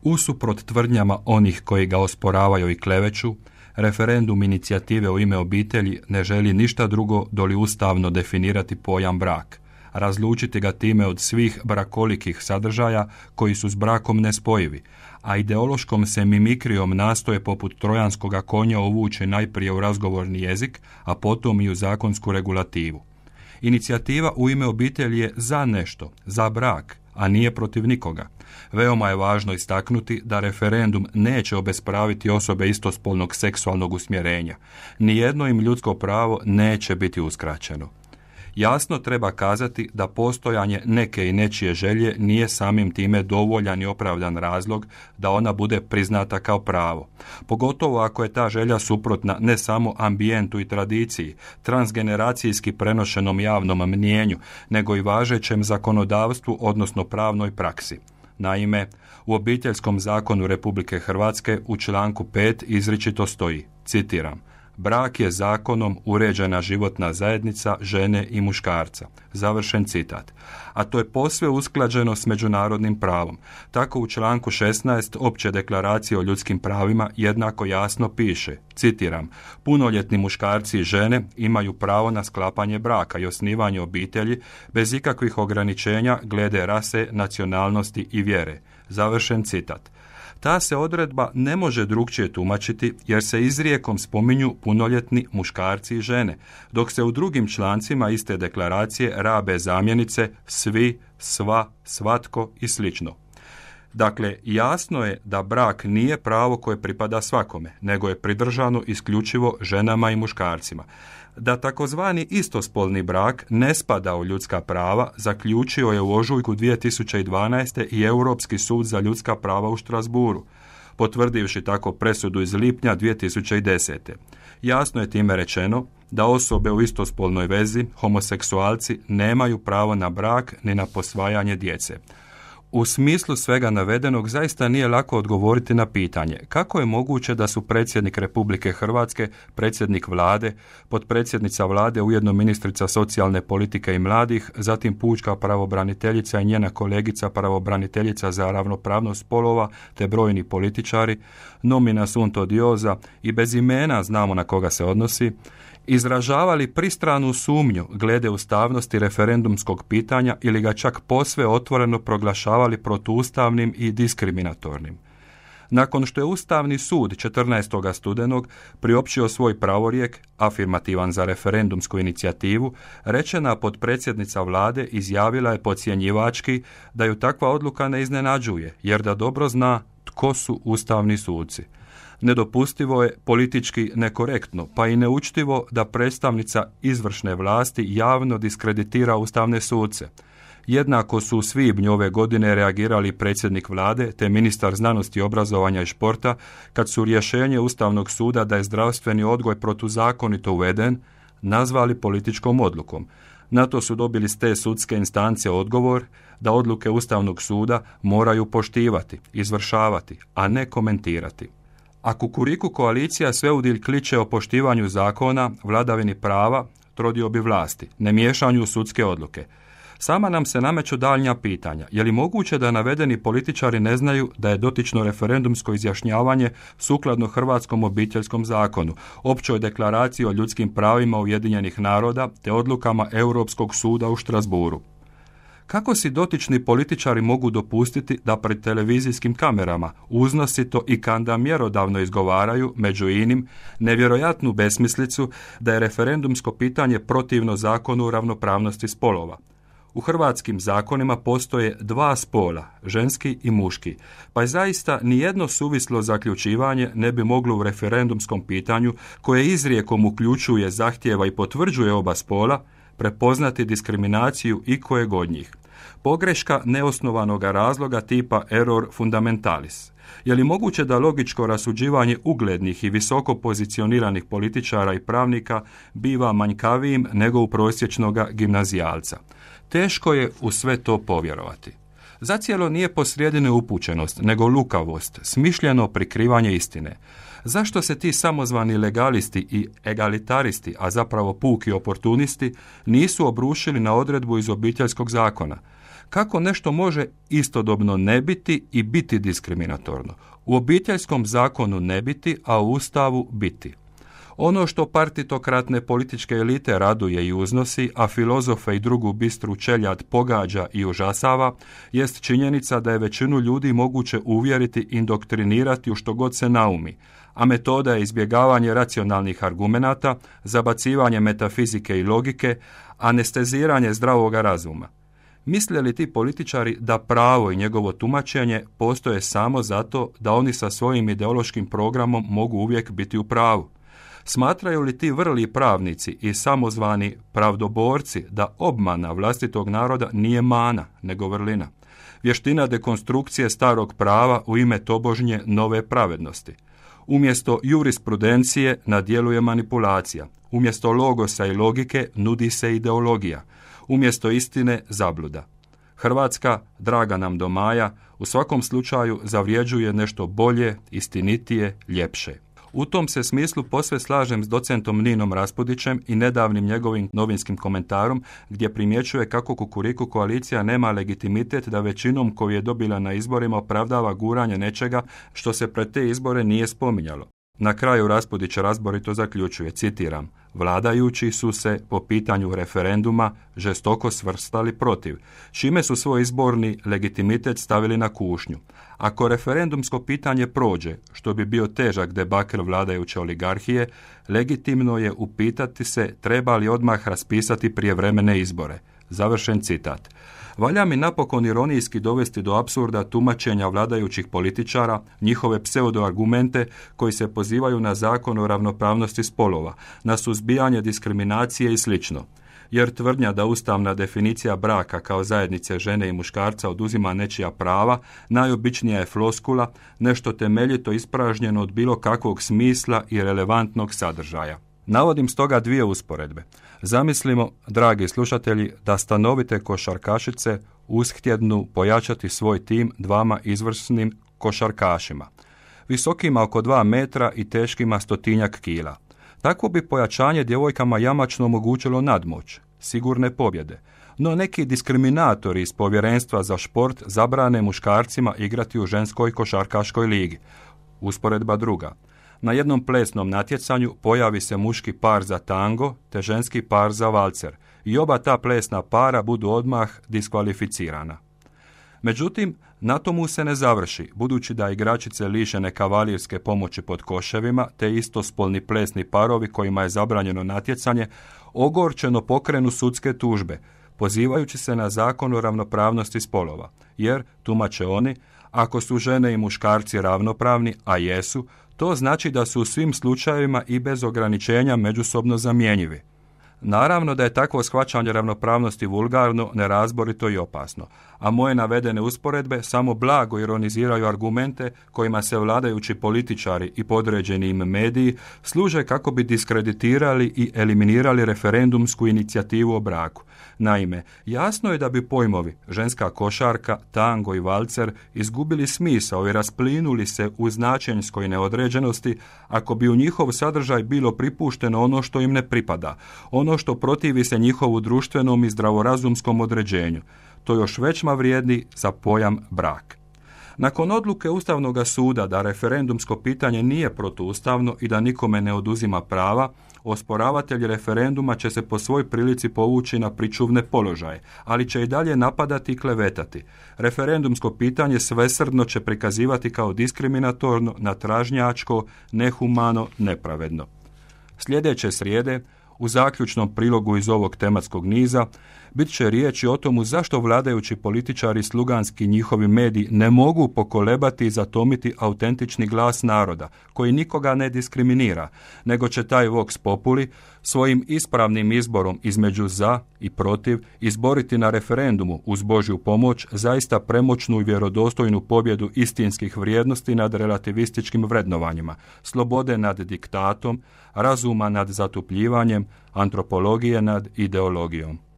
Usuprot tvrdnjama onih koji ga osporavaju i kleveću, referendum inicijative U ime obitelji ne želi ništa drugo doli ustavno definirati pojam brak, razlučiti ga time od svih brakolikih sadržaja koji su s brakom nespojivi, a ideološkom se mimikrijom nastoje poput trojanskoga konja uvući najprije u razgovorni jezik, a potom i u zakonsku regulativu. Inicijativa U ime obitelji je za nešto, za brak, a nije protiv nikoga. Veoma je važno istaknuti da referendum neće obespraviti osobe istospolnog seksualnog usmjerenja. Nijedno im ljudsko pravo neće biti uskraćeno. Jasno treba kazati da postojanje neke i nečije želje nije samim time dovoljan i opravdan razlog da ona bude priznata kao pravo. Pogotovo ako je ta želja suprotna ne samo ambijentu i tradiciji, transgeneracijski prenošenom javnom mnijenju, nego i važećem zakonodavstvu, odnosno pravnoj praksi. Naime, u Obiteljskom zakonu Republike Hrvatske u članku 5 izričito stoji, citiram: brak je zakonom uređena životna zajednica žene i muškarca. Završen citat. A to je posve usklađeno s međunarodnim pravom. Tako u članku 16 Opće deklaracije o ljudskim pravima jednako jasno piše, citiram: punoljetni muškarci i žene imaju pravo na sklapanje braka i osnivanje obitelji bez ikakvih ograničenja glede rase, nacionalnosti i vjere. Završen citat. Ta se odredba ne može drukčije tumačiti jer se izrijekom spominju punoljetni muškarci i žene, dok se u drugim člancima iste deklaracije rabe zamjenice svi, sva, svatko i slično. Dakle, jasno je da brak nije pravo koje pripada svakome, nego je pridržano isključivo ženama i muškarcima. Da takozvani istospolni brak ne spada u ljudska prava, zaključio je u ožujku 2012. i Europski sud za ljudska prava u Strasburu, potvrdivši tako presudu iz lipnja 2010. Jasno je time rečeno da osobe u istospolnoj vezi, homoseksualci, nemaju pravo na brak ni na posvajanje djece. U smislu svega navedenog zaista nije lako odgovoriti na pitanje kako je moguće da su predsjednik Republike Hrvatske, predsjednik vlade, potpredsjednica vlade, ujedno ministrica socijalne politike i mladih, zatim pučka pravobraniteljica i njena kolegica pravobraniteljica za ravnopravnost spolova te brojni političari, nomina sunt odiosa i bez imena znamo na koga se odnosi, izražavali pristranu sumnju glede ustavnosti referendumskog pitanja ili ga čak posve otvoreno proglašavali protuustavnim i diskriminatornim. Nakon što je Ustavni sud 14. studenog priopćio svoj pravorijek, afirmativan za referendumsku inicijativu, rečena potpredsjednica vlade izjavila je podcjenjivački da ju takva odluka ne iznenađuje, jer da dobro zna tko su ustavni suci. Nedopustivo je, politički nekorektno, pa i neučtivo da predstavnica izvršne vlasti javno diskreditira ustavne suce. Jednako su u svibnju ove godine reagirali predsjednik vlade te ministar znanosti, obrazovanja i športa kad su rješenje Ustavnog suda da je zdravstveni odgoj protuzakonito uveden nazvali političkom odlukom. Na to su dobili s te sudske instance odgovor da odluke Ustavnog suda moraju poštivati, izvršavati, a ne komentirati. A Kukuriku koalicija sveudilj kliče o poštivanju zakona, vladavini prava, trodiobi vlasti, ne miješanju u sudske odluke. Sama nam se nameću daljnja pitanja. Je li moguće da navedeni političari ne znaju da je dotično referendumsko izjašnjavanje sukladno Hrvatskom obiteljskom zakonu, Općoj deklaraciji o ljudskim pravima Ujedinjenih naroda te odlukama Europskog suda u Strasburu? Kako si dotični političari mogu dopustiti da pred televizijskim kamerama uznosito i kanda mjerodavno izgovaraju, među inim, nevjerojatnu besmislicu da je referendumsko pitanje protivno zakonu o ravnopravnosti spolova? U hrvatskim zakonima postoje dva spola, ženski i muški, pa je zaista nijedno suvislo zaključivanje ne bi moglo u referendumskom pitanju, koje izrijekom uključuje, zahtijeva i potvrđuje oba spola, prepoznati diskriminaciju i kojeg od njih. Pogreška neosnovanoga razloga tipa error fundamentalis. Je li moguće da logičko rasuđivanje uglednih i visoko pozicioniranih političara i pravnika biva manjkavijim nego u prosječnoga gimnazijalca? Teško je u sve to povjerovati. Zacijelo nije posrijedi neupućenost, nego lukavost, smišljeno prikrivanje istine. Zašto se ti samozvani legalisti i egalitaristi, a zapravo puki oportunisti, nisu obrušili na odredbu iz Obiteljskog zakona? Kako nešto može istodobno ne biti i biti diskriminatorno? U obiteljskom zakonu ne biti, a u Ustavu biti. Ono što partitokratne političke elite raduje i uznosi, a filozofe i drugu bistru čeljad pogađa i užasava, jest činjenica da je većinu ljudi moguće uvjeriti i indoktrinirati u što god se naumi, a metoda je izbjegavanje racionalnih argumenata, zabacivanje metafizike i logike, anesteziranje zdravoga razuma. Misle li ti političari da pravo i njegovo tumačenje postoje samo zato da oni sa svojim ideološkim programom mogu uvijek biti u pravu? Smatraju li ti vrli pravnici i samozvani pravdoborci da obmana vlastitog naroda nije mana, nego vrlina? Vještina dekonstrukcije starog prava u ime tobožnje nove pravednosti. Umjesto jurisprudencije na djelu je manipulacija. Umjesto logosa i logike nudi se ideologija. Umjesto istine zabluda. Hrvatska, draga nam do maja, u svakom slučaju zavrijeđuje nešto bolje, istinitije, ljepše. U tom se smislu posve slažem s docentom Ninom Raspudićem i nedavnim njegovim novinskim komentarom gdje primjećuje kako Kukuriku koalicija nema legitimitet da većinom koju je dobila na izborima opravdava guranje nečega što se pred te izbore nije spominjalo. Na kraju Raspudić razborito zaključuje, citiram, vladajući su se po pitanju referenduma žestoko svrstali protiv, čime su svoj izborni legitimitet stavili na kušnju. Ako referendumsko pitanje prođe, što bi bio težak debakl vladajuće oligarhije, legitimno je upitati se treba li odmah raspisati prijevremene izbore. Završen citat. Valja mi napokon ironijski dovesti do apsurda tumačenja vladajućih političara, njihove pseudoargumente koji se pozivaju na zakon o ravnopravnosti spolova, na suzbijanje diskriminacije i slično. Jer tvrdnja da ustavna definicija braka kao zajednice žene i muškarca oduzima nečija prava, najobičnija je floskula, nešto temeljito ispražnjeno od bilo kakvog smisla i relevantnog sadržaja. Navodim stoga dvije usporedbe. Zamislimo, dragi slušatelji, da stanovite košarkašice ushtjednu pojačati svoj tim dvama izvrsnim košarkašima, visokima oko 2 metra i teškima 100 kila. Takvo bi pojačanje djevojkama jamačno omogućilo nadmoć, sigurne pobjede. No neki diskriminatori iz Povjerenstva za šport zabrane muškarcima igrati u ženskoj košarkaškoj ligi. Usporedba druga. Na jednom plesnom natjecanju pojavi se muški par za tango te ženski par za valcer i oba ta plesna para budu odmah diskvalificirana. Međutim, na tomu se ne završi, budući da igračice lišene kavalirske pomoći pod koševima te istospolni plesni parovi kojima je zabranjeno natjecanje ogorčeno pokrenu sudske tužbe, pozivajući se na zakon o ravnopravnosti spolova, jer, tumače oni, ako su žene i muškarci ravnopravni, a jesu, to znači da su u svim slučajevima i bez ograničenja međusobno zamjenjivi. Naravno da je takvo shvaćanje ravnopravnosti vulgarno, nerazborito i opasno, a moje navedene usporedbe samo blago ironiziraju argumente kojima se vladajući političari i podređeni im mediji služe kako bi diskreditirali i eliminirali referendumsku inicijativu o braku. Naime, jasno je da bi pojmovi ženska košarka, tango i valcer izgubili smisao i rasplinuli se u značenjskoj neodređenosti ako bi u njihov sadržaj bilo pripušteno ono što im ne pripada, ono što protivi se njihovu društvenom i zdravorazumskom određenju. To još većma vrijedi za pojam brak. Nakon odluke Ustavnog suda da referendumsko pitanje nije protuustavno i da nikome ne oduzima prava, osporavatelji referenduma će se po svoj prilici povući na pričuvne položaje, ali će i dalje napadati i klevetati. Referendumsko pitanje svesrdno će prikazivati kao diskriminatorno, natražnjačko, nehumano, nepravedno. Sljedeće srijede, u zaključnom prilogu iz ovog tematskog niza, bit će riječi o tomu zašto vladajući političari sluganski njihovi mediji ne mogu pokolebati i zatomiti autentični glas naroda, koji nikoga ne diskriminira, nego će taj vox populi svojim ispravnim izborom između za i protiv izboriti na referendumu uz Božju pomoć zaista premoćnu i vjerodostojnu pobjedu istinskih vrijednosti nad relativističkim vrednovanjima, slobode nad diktatom, razuma nad zatupljivanjem, antropologije nad ideologijom.